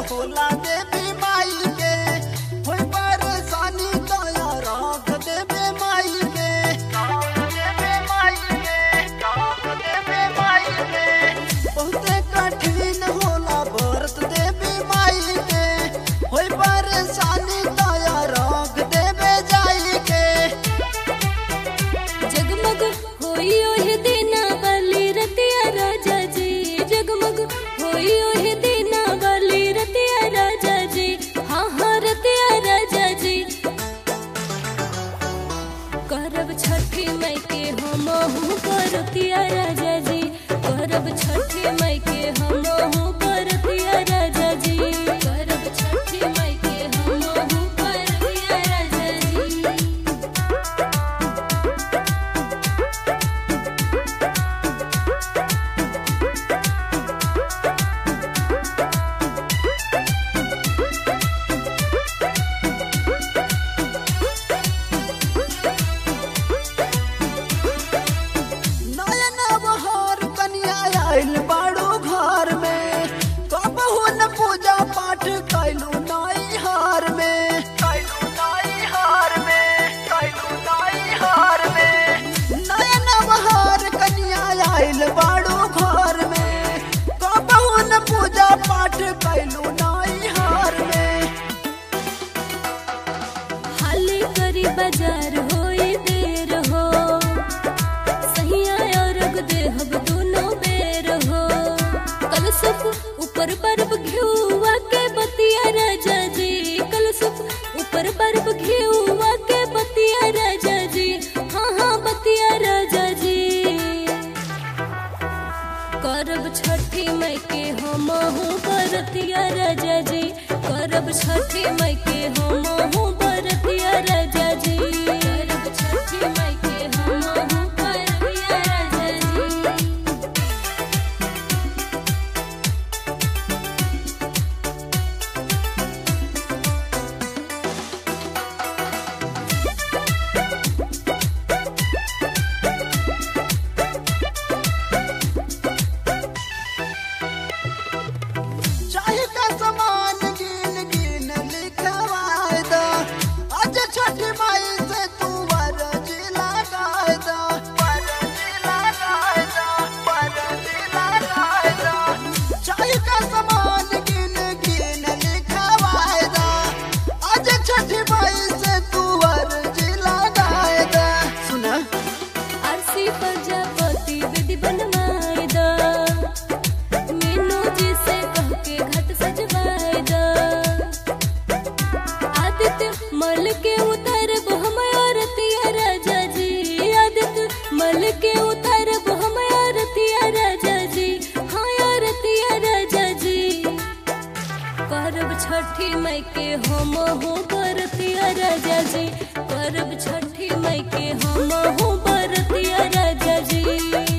होला देवी माई के होई परेशानी दया राख देवे माई के बहुते कठिन होला व्रत देवी माई के होई परेशानी दया राख देवे जाई के जगमग होई ओहि दिना वाली रतिया राजा जी जगमग होई ओहि दिना वाली रतिया राजा जी हाँ हाँ रतिया राजा जी करब छठी माई के हमहु करतिया राजा जी करब छठी माई के हमहु करतिया राजा जी करब छठी माई के हमहु करतिया राजा जी। नयन बहार कन्या आइल बाड़ू घर में कबहू न पूजा पाठ कैलू नाई हार में नयन बहार कन्या आइल बाड़ू घर में कबहू न पूजा पाठ कैलू नाई हार में हाली करी बाजार होई देर हो सहिया और देहब दोनों बेर हो कल सुख ऊपर बर्फ घिउवा के बतिया राजा जी कल सुख ऊपर बर्फ घिउवा के बतिया राजा जी हाँ हाँ बतिया राजा जी करब छठी माई के हमहु बरतिया राजा जी करब छठी माई के हमहु बरतिया राजा जी करब छठी माई के हमहु बरतिया राजा जी। चाहे का समान गिन गिन लिखवाए दा आज छठी माई से तू वरजी लगाए दा चाहे का समान गिन गिन लिखवाए दा आज छठी माई से तू वरजी लगाए दा सुना आरसी प्रजापति विधि बनवाए दा मीनू जी से कह के घट सजवाए दा आदित्य मल के उतरब हम औरतिया राजा जी आदित्य मल के उतरब हम औरतिया राजा जी हाँ औरतिया राजा जी करब छठी माई के हमहु बरतिया राजा जी करब छठी माई के हमहु बरतिया राजा जी।